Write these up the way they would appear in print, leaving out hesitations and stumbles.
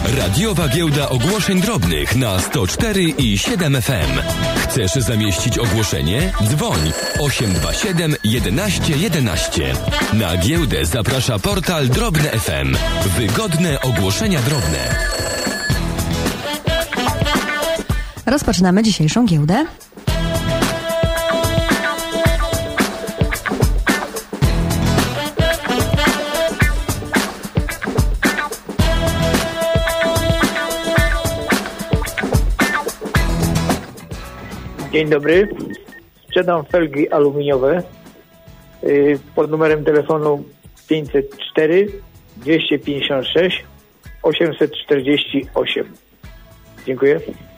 Radiowa Giełda Ogłoszeń Drobnych na 104 i 7 FM. Chcesz zamieścić ogłoszenie? Dzwoń 827 11 11. Na giełdę zaprasza portal Drobne FM. Wygodne ogłoszenia drobne. Rozpoczynamy dzisiejszą giełdę. Dzień dobry. Sprzedam felgi aluminiowe pod numerem telefonu 504 256 848. Dziękuję.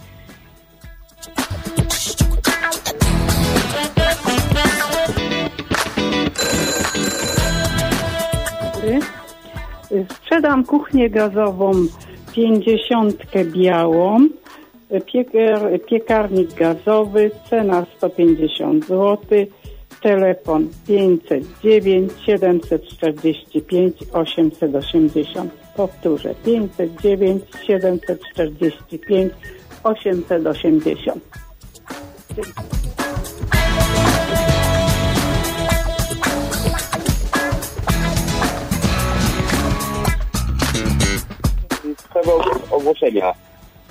Sprzedam kuchnię gazową 50 białą, piekarnik gazowy, cena 150 zł, telefon 509 745 880. Powtórzę, 509 745 880. Ogłoszenia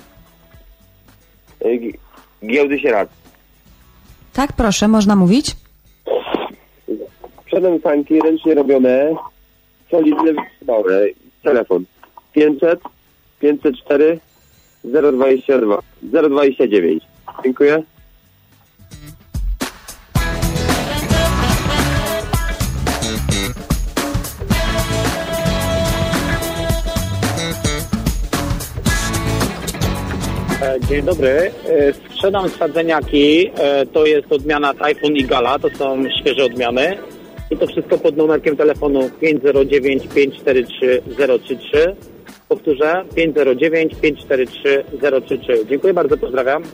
Giełdy Sieradz. Tak, proszę, można mówić? Sprzedam sanki ręcznie robione, solidne, dobre. Telefon 500 504 022 029. Dziękuję. Dzień dobry. Sprzedam sadzeniaki. To jest odmiana Typhoon i Gala. To są świeże odmiany. I to wszystko pod numerkiem telefonu 509 543 033. Powtórzę, 509 543 033. Dziękuję bardzo, pozdrawiam.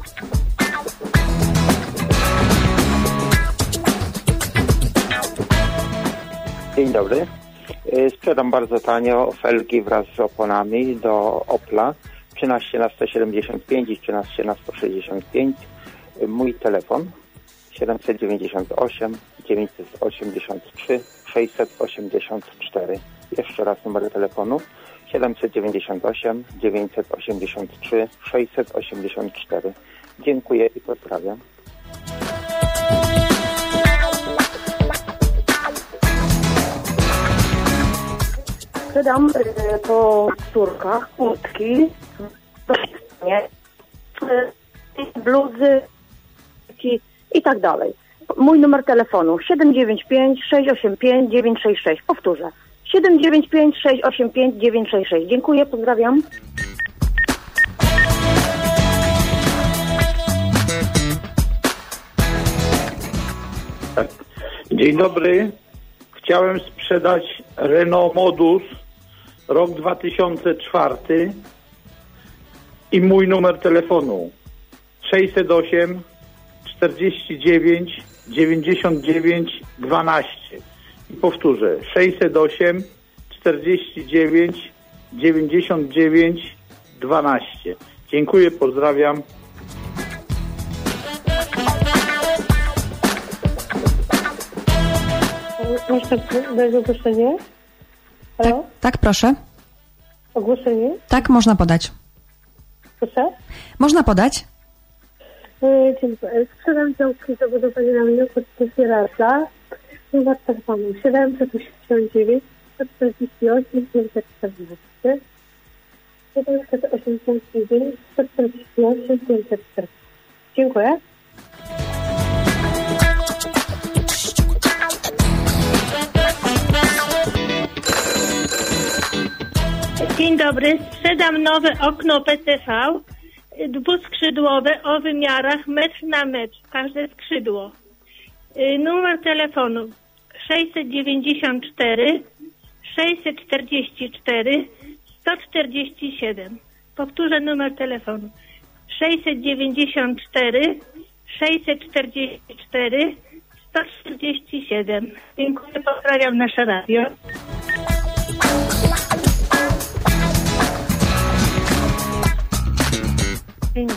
Dzień dobry. Sprzedam bardzo tanio felgi wraz z oponami do Opla. 13 na 175 i 13 na 165. Mój telefon 798 983 684. Jeszcze raz numer telefonu 798 983 684. Dziękuję i pozdrawiam. Sprzedam po córkach kurtki, bluzy i tak dalej. Mój numer telefonu 795 685 966. Powtórzę. 795 685 966. Dziękuję, pozdrawiam. Dzień dobry. Chciałem sprzedać Renault Modus rok 2004 i mój numer telefonu 608 49 99 12. I powtórzę, 608 49 99 12. Dziękuję, pozdrawiam. Można dać ogłoszenie? Halo? Tak, proszę. Ogłoszenie? Tak, można podać. Proszę? Można podać? Dziękuję. Sprzedam działki zabudowania na mnie pod Sieradza. Numer telefonu 789 148 514 789 148 514. Dziękuję. Dzień dobry, sprzedam nowe okno PTV dwuskrzydłowe o wymiarach metr na metr, każde skrzydło. Numer telefonu 694 644 147. Powtórzę numer telefonu 694 644 147. Dziękuję, pozdrawiam nasze radio.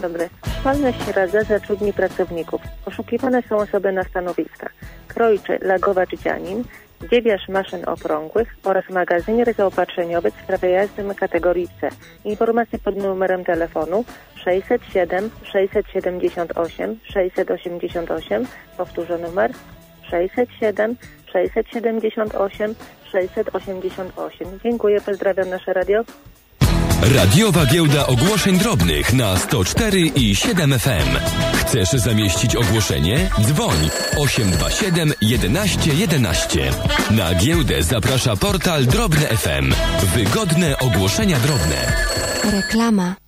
dobry. Szkolna Średza zatrudni pracowników. Poszukiwane są osoby na stanowiskach krojczy, lagowacz, dzianin, dziewiarz maszyn okrągłych oraz magazynier zaopatrzeniowy w prawie jazdy kategorii C. Informacje pod numerem telefonu 607 678 688. Powtórzę numer 607 678 688. Dziękuję, pozdrawiam nasze radio. Radiowa Giełda Ogłoszeń Drobnych na 104 i 7 FM. Chcesz zamieścić ogłoszenie? Dzwoń 827 11 11. Na giełdę zaprasza portal Drobne FM. Wygodne ogłoszenia drobne. Reklama.